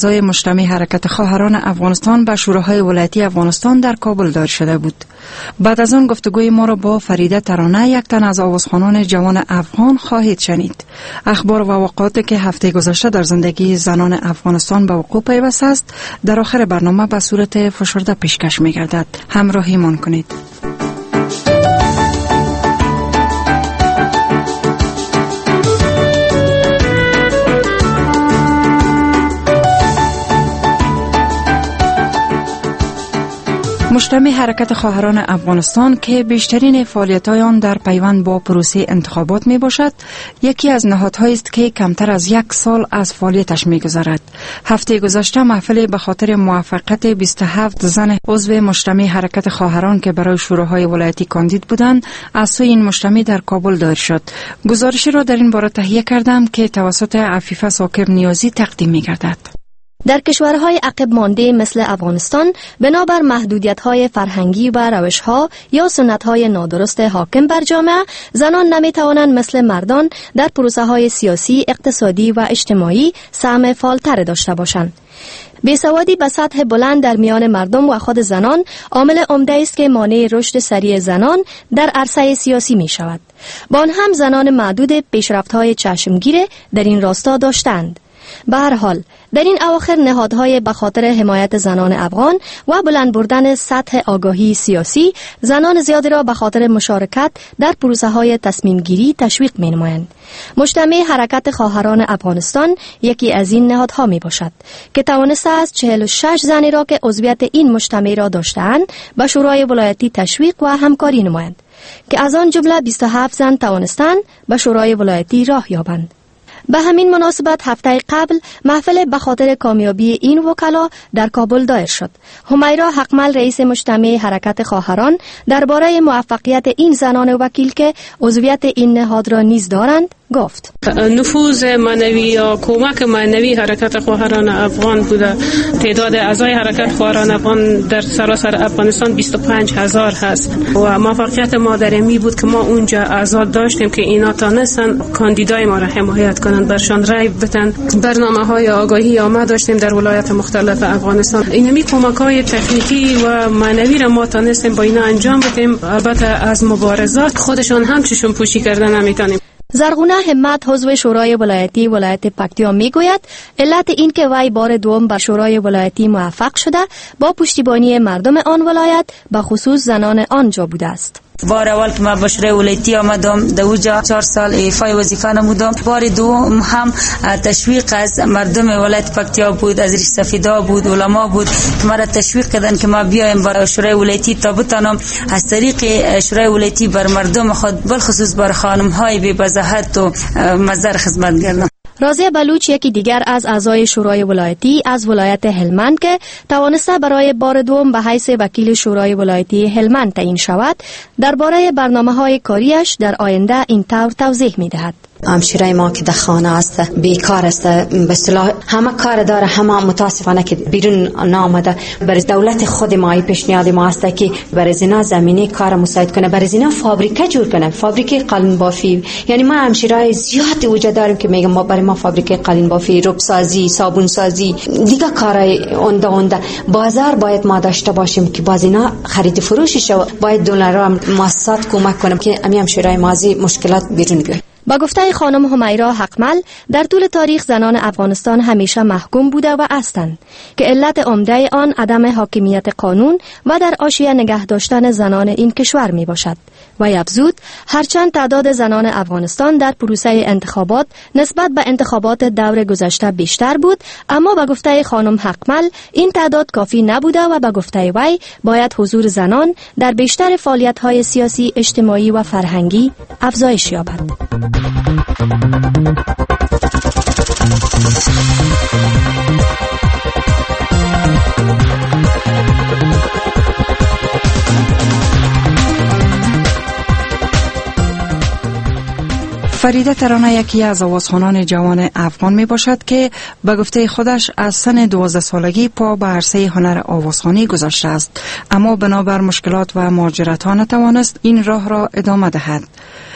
اعضای مجتمع حرکت خواهران افغانستان به شوراهای ولایتی افغانستان در کابل دایر شده بود. بعد از آن گفتگوی ما را با فریده ترانه، یک تن از آوازخوانان جوان افغان، خواهید شنید. اخبار و واقعاتی که هفته گذشته در زندگی زنان افغانستان به وقوع پیوسته است در آخر برنامه به صورت فشرده پیشکش می‌گردد. همراهیمان کنید. مجتمع حرکت خواهران افغانستان که بیشترین فعالیت‌های آن در پیوند با پروسه انتخابات می باشد، یکی از نهادهایی است که کمتر از 1 سال از فعالیتش می گذرد. هفته گذشته محفل به خاطر موفقیت 27 زن عضو مجتمع حرکت خواهران که برای شوراهای ولایتی کاندید بودند از سوی این مجتمع در کابل دایر شد. گزارشی را در این باره تهیه کردم که توسط عفیفه ساکر نیازی تقدیم می گردد. در کشورهای عقب مانده مثل افغانستان بنابر محدودیت‌های فرهنگی و روش‌ها یا سنت‌های نادرست حاکم بر جامعه، زنان نمی‌توانند مثل مردان در پروسه‌های سیاسی، اقتصادی و اجتماعی سهم فعال‌تر داشته باشند. بیسوادی به سطح بلند در میان مردم و خود زنان عامل عمده است که مانع رشد سریع زنان در عرصه سیاسی می شود. با آن هم زنان معدود پیشرفت‌های چشمگیر در این راستا داشتند. به هر حال در این اواخر نهادهای به خاطر حمایت زنان افغان و بلند بردن سطح آگاهی سیاسی زنان زیادی را به خاطر مشارکت در پروسه‌های تصمیم گیری تشویق می‌نمایند. مجتمع حرکت خواهران افغانستان یکی از این نهادها می باشد که توانسته از 46 زنی را که عضویت این مجتمع را داشتند به شورای ولایتی تشویق و همکاری نمایند که از آن جمله 27 زن توانستند به شورای ولایتی راه یابند. به همین مناسبت هفته قبل محفل به خاطر کامیابی این وکلا در کابل دایر شد. همیرا حقمل رئیس مجتمع حرکت خواهران درباره موفقیت این زنان وکیل که عضویت این نهاد را نیز دارند گفت: نفوذ معنوی یا کمک معنوی حرکت خواهران افغان بوده. تعداد اعضای حرکت خواهران افغان در سراسر افغانستان 25,000 هست و موفقیت ما در این بود که ما اونجا اعضا داشتیم که اینا تانستن کاندیدای ما را حمایت کنند، برشان رای بدن. برنامه‌های آگاهی ما داشتیم در ولایت مختلف افغانستان. اینمی کمک‌های تکنیکی و معنوی را ما تانستیم با اینا انجام بدیم. البته از مبارزات خودشان هم چشم پوشی کردن نمیتونیم. زرغونه همت عضو شورای ولایتی ولایت پکتیا میگوید علت این که وی بار دوم به شورای ولایتی موفق شده با پشتیبانی مردم آن ولایت به خصوص زنان آنجا بوده است. بار اول که من به شورای ولایتی آمدم در اونجا 4 سال ایفای وظیفه نمودم. بار دوم هم تشویق از مردم ولایت پکتیا بود، از ریش سفیدا بود، علما بود که مرا تشویق کردن که ما بیایم برای شورای ولایتی تا بتانم از طریق شورای ولایتی بر مردم خود بالخصوص بر خانم‌های بی بضاحت و مزر خدمت کردم. رازیه بلوچ یکی دیگر از اعضای شورای ولایتی از ولایت هلمند که توانسته برای بار دوم به حیث وکیل شورای ولایتی هلمند تعیین شود درباره برنامه‌های کاریش در آینده این طور توضیح می‌دهد: همشیرای ما که در خانه است بیکار است، به اصطلاح همه کار داره، همه متاسفانه که بیرون نامده. برای دولت خود ما پیشنهاد ما است که برای زنا زمینه کار مساعد کنه، برای زنا فابریکه جور کنه، فابریکه قالین بافی. یعنی ما همشیرای زیاد وجود داریم که میگم ما برای ما فابریکه قالین بافی، رب سازی، صابون سازی، دیگه کارهای اونده بازار باید ما داشته باشیم که باز اینا خرید فروشش باید دلار مؤسسات کمک کنه که همشیرای مازی مشکلات بیرون بیاد. با گفته خانم همیرا حقمل در طول تاریخ زنان افغانستان همیشه محکوم بوده و هستند که علت عمده آن عدم حاکمیت قانون و در حاشیه نگه داشتن زنان این کشور می باشد. و افزود هرچند تعداد زنان افغانستان در پروسه انتخابات نسبت به انتخابات دور گذشته بیشتر بود، اما با گفته خانم حقمل این تعداد کافی نبوده و با گفته وی باید حضور زنان در بیشتر فعالیت‌های سیاسی، اجتماعی و فرهنگی افزایش یابد. فریده ترانه یکی از آوازخوانان جوان افغان می باشد که به گفته خودش از سن 12 سالگی پا به عرصه هنر آوازخوانی گذاشته است، اما بنابر مشکلات و مهاجرت ها نتوانست این راه را ادامه دهد.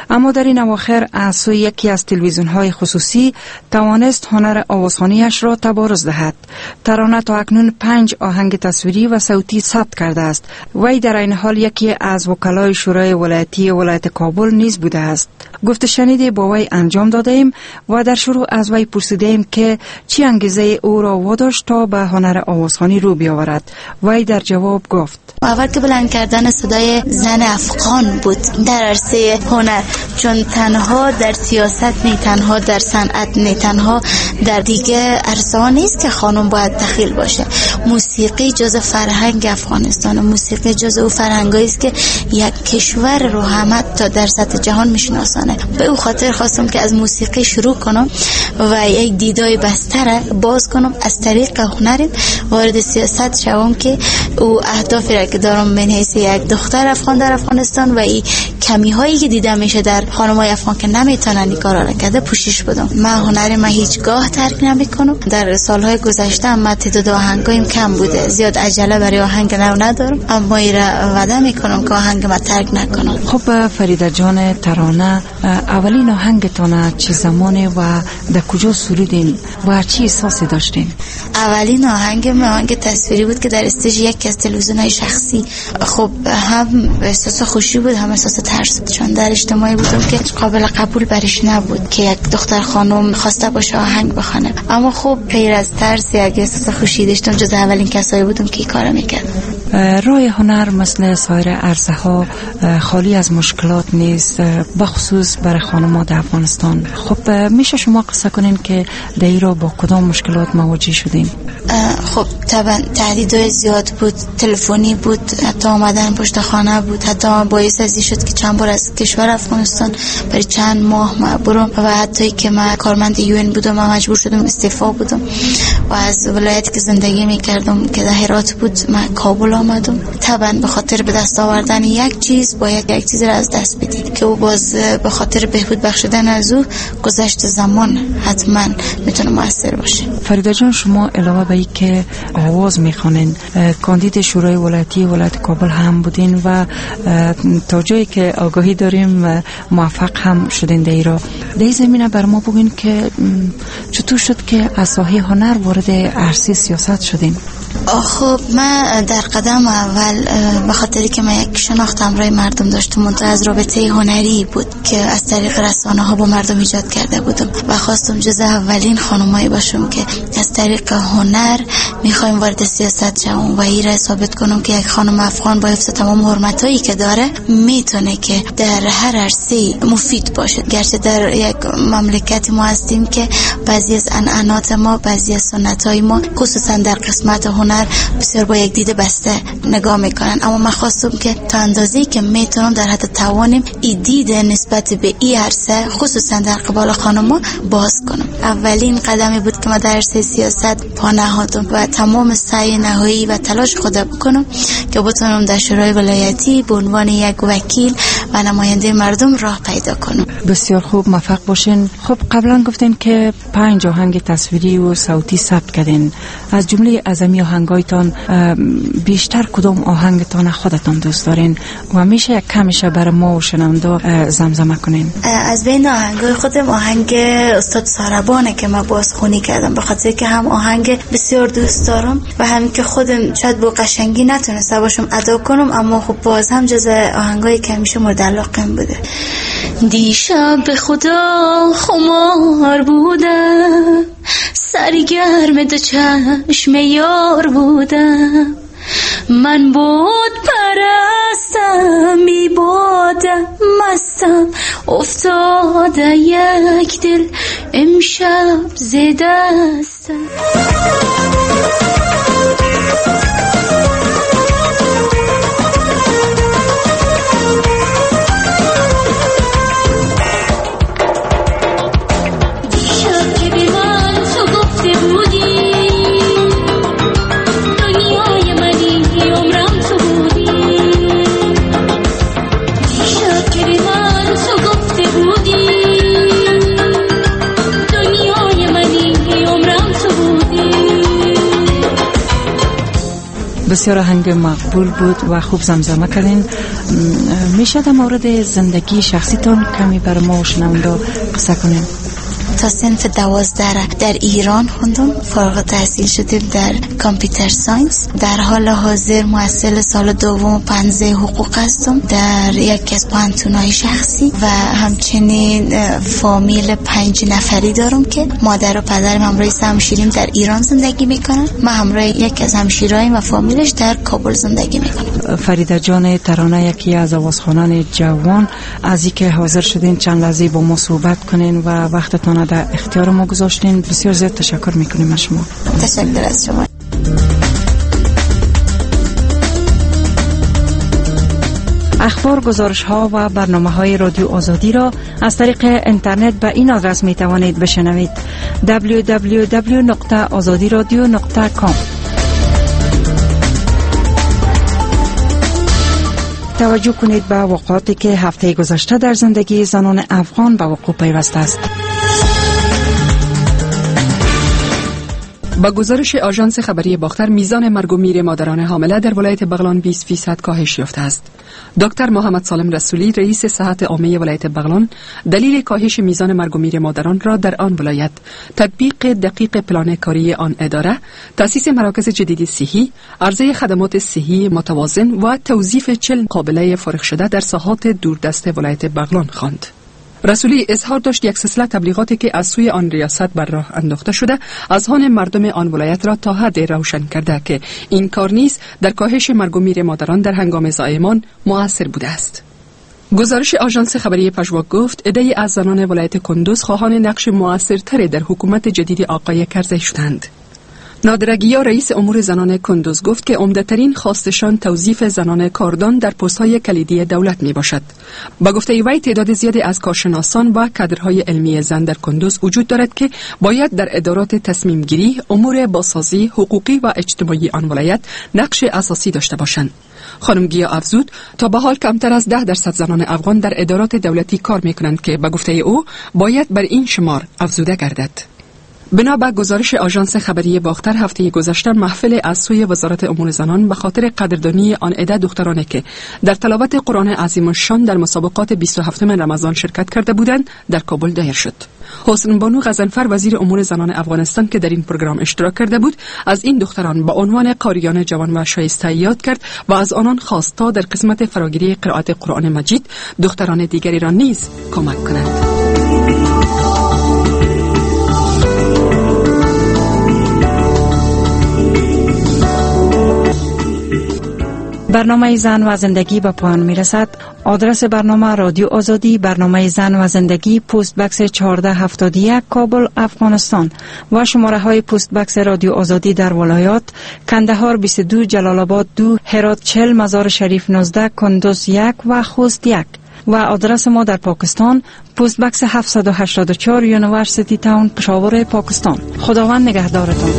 اما در این اواخر از سوی یکی از تلویزیون‌های خصوصی توانست هنر آوازخوانی‌اش را تبارز دهد. ترانه تا اکنون 5 آهنگ تصویری و صوتی ثبت کرده است. وی در این حال یکی از وکلای شورای ولایتی ولایت کابل نیز بوده است. گفت شنیده با وی انجام داده ایم و در شروع از وی پرسیده ایم که چی انگیزه او را واداشت تا به هنر آوازخوانی رو بیاورد. وی در جواب گفت: اول که بلند کردن صدای زن افغان بود در عرصه هنر، چون تنها در سیاست نه، تنها در صنعت نه، تنها در دیگه عرصه نیست که خانم باید دخیل باشه. موسیقی جزء فرهنگ افغانستان، موسیقی جزء او فرهنگایی است که یک کشور رو همه تا در سطح جهان میشناسانه. به او خاطر خواستم که از موسیقی شروع کنم و یک دیدای بستر باز کنم، از طریق هنر وارد سیاست شوم که او اهدافی را که دارم من حیث یک دختر افغان در افغانستان و این کمی هایی که دیده میشه در خانم‌های افغان که نمیتونن این کارا را کرده پوشش بدم. من هنر ما هیچگاه ترک نمیکنم. در سالهای گذشته ما تعداد آهنگایم کم بوده، زیاد عجله برای آهنگ نو ندارم، اما ایرا وعده میکنم که آهنگ ما ترک نکنم. خب فریده جان، ترانه اولین آهنگتان چه زمانه و در کجا سرودین و چی احساسی داشتین؟ اولین آهنگ تصویری بود که در استیج یکی از تلویزیون‌های شخصی. خب هم احساس خوشی بود هم احساس ترس، چون در اجتماعی بودم که قابل قبول برش نبود که یک دختر خانم خواسته باشه آهنگ بخونه. اما خب غیر از ترس یک احساس خوشی داشتم، جز اولین کسایی بودم که این کارو میکردم. راه هنر مثل سایر عرصه ها خالی از مشکلات نیست، بخصوص برای خانم‌ها در افغانستان. خب میشه شما قصه کنین که در ایران با کدام مشکلات مواجه شدین؟ خب طبعا تهدیدهای زیاد بود، تلفنی بود، حتی آمدن پشت خانه بود، حتی باعث ازی شد که چند بار از کشور افغانستان برای چند ماه ما برم و حتی که من کارمند یون بودم و مجبور شدم استعفا بدم و از ولایتی که زندگی میکردم که در هرات بود من کابل آمدم. طبعا به خاطر به دست آوردن یک چیز باید یک چیز را از دست بدید که او باز به خاطر بهبود بخشیدن از او گذشت زمان حتما میتونه موثر باشه. فریده جان، شما علاوه به این که آواز میخوانین کاندید شورای ولایتی ولایت کابل هم بودین و تا جایی که آگاهی داریم موفق هم شدین در ایران. در این زمینه بر ما بگین که چطور شد که از ساحه هنر وارد عرصه سیاست شدین؟ خب من در قدم اول به خاطری که من یک شناخت همراه مردم داشتم، منتها از رابطه هنری بود که از طریق رسانه ها با مردم ایجاد کرده بودم و خواستم جز اولین خانمایی باشم که از طریق هنر میخوایم وارد سیاست شوم و این را ثابت کنم که یک خانم افغان با حفظ تمام حرمتایی که داره میتونه که در هر عرصه مفید باشه. گرچه در یک مملکتی ما هستیم که بعضی از عنعنات ما، بعضی از سنت‌های ما خصوصا در قسمت هنر بسیار با یک دید بسته نگاه میکنن، اما من خواستم که تا اندازه‌ای که میتونم در حد توانم این دید نسبت به این عرصه خصوصا در قبال خانم‌ها باز کنم. اولین قدمی بود که من در عرصه سیاست پا نهادم و تمام سعی نهایی و تلاش خودم بکنم که بتونم در شورای ولایتی به عنوان یک وکیل و نماینده مردم راه پیدا کنم. بسیار خوب، موفق باشین. خب قبلا گفتین که 5 آهنگ تصویری و صوتی ثبت کردین. از جمله اعظمی آهنگایتان بیشتر کدام آهنگتان خودتان دوست دارین و میشه یک کمش برای ما و شنونده زمزمه کنین؟ از بین آهنگای خودم آهنگ استاد ساربانه که من بازخوانی کردم، به خاطر که هم آهنگ بسیار دوست دارم و هم که خودم شاید با قشنگی نتونسته باشم ادا کنم، اما خب باز هم جز آهنگایی که همیشه مورد علاقه‌ام بوده. دیشب به خدا خمار بودم، سرگرم دو چشم یار بودم، من بود پرستم می بادم مستم، افتاده یک دل امشب ز دستم. دنیای منی عمرم تو بودی. بسیار آهنگ مقبول بود و خوب زمزمه کردین. میشه در مورد زندگی شخصیتون کمی بر ما و شنونده قصه کنین؟ تا صنف 12 در ایران خوندم، فارغ التحصیل شدیم در کامپیوتر ساینس. در حال حاضر محصل سال دوم پنجه حقوق هستم در یک از پانتونای شخصی و همچنین فامیل 5 نفری دارم که مادر و پدرم همراه همشیریم در ایران زندگی میکنن. من همراه یک از همشیرایم و فامیلش در کابل زندگی میکنم. فریده جان ترانه یکی از آوازخوانان جوان، از اینکه حاضر شدین چند لحظه با ما صحبت کنین و وقتتون در اختیار ما گذاشتین، بسیار زیاد تشکر میکنیم از شما. تشکر از شما. اخبار، گزارش ها و برنامه های رادیو آزادی را از طریق اینترنت به این آدرس می توانید بشنوید: www.azadiradio.com. توجه کنید به واقعاتی که هفته گذشته در زندگی زنان افغان به وقوع پیوسته است. با گزارش آژانس خبری باختر، میزان مرگ و میر مادران حامله در ولایت بغلان 20% کاهش یافته است. دکتر محمد سالم رسولی، رئیس صحت عامه ولایت بغلان، دلیل کاهش میزان مرگ و میر مادران را در آن ولایت تطبیق دقیق پلان کاری آن اداره، تأسیس مراکز جدید صحی، عرضه خدمات صحی متوازن و توظیف 40 قابله فارغ شده در ساحات دوردست ولایت بغلان خواند. رسولی اظهار داشت یک سلسله تبلیغاتی که از سوی آن ریاست بر راه انداخته شده اذهان مردم آن ولایت را تا حد روشن کرده که این کار نیز در کاهش مرگ و میر مادران در هنگام زایمان مؤثر بوده است. گزارش آژانس خبری پژواک گفت عده‌ای از زنان ولایت کندوز خواهان نقش مؤثرتری در حکومت جدید آقای کرزی شدند. نادرگیا، رئیس امور زنان کندوز، گفت که عمده‌ترین خواستشان توظیف زنان کاردان در پست‌های کلیدی دولت میباشد. با گفته وی تعداد زیادی از کارشناسان و کادرهای علمی زن در کندوز وجود دارد که باید در ادارات تصمیم گیری، امور بازسازی، حقوقی و اجتماعی آن ولایت نقش اساسی داشته باشند. خانم گیا افزود تا به حال کمتر از 10% زنان افغان در ادارات دولتی کار میکنند که به گفته او باید بر این شمار افزوده گردد. بنا به گزارش آژانس خبری باختر، هفته گذشته محفل از سوی وزارت امور زنان به خاطر قدردانی آن عده دخترانی که در تلاوت قرآن عظیم الشان در مسابقات 27 رمضان شرکت کرده بودند در کابل دایر شد. حسن بانو غضنفر، وزیر امور زنان افغانستان که در این پروگرام اشتراک کرده بود، از این دختران به عنوان قاریان جوان و شایسته یاد کرد و از آنان خواست تا در قسمت فراگیری قرائت قرآن مجید دختران دیگری را نیز کمک کنند. برنامه زن و زندگی به پایان می رسد. آدرس برنامه: رادیو آزادی، برنامه زن و زندگی، پست بکس 1471 کابل، افغانستان و شماره های پست بکس رادیو آزادی در ولایات: کندهار 22، جلال آباد 2، هرات 40، مزار شریف 19، کندوز 1 و خوست 1. و آدرس ما در پاکستان: پست بکس 784 یونیورسیتی تاون، پشاور، پاکستان. خداوند نگهدارتان.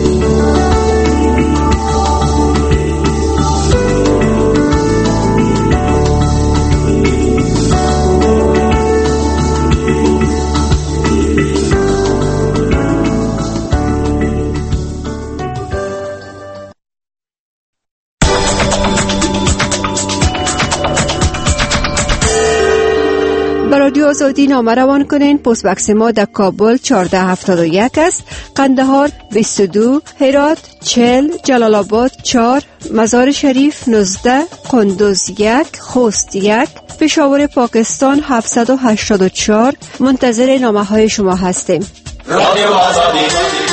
رادیو آزادی نامه روان کنین. پست بکس ما در کابل 1471 است، قندهار 22، هرات 40، جلال آباد 4، مزار شریف 19، کندوز 1، خوست 1، پشاور، پاکستان 784. منتظر نامه های شما هستیم. رادیو آزادی.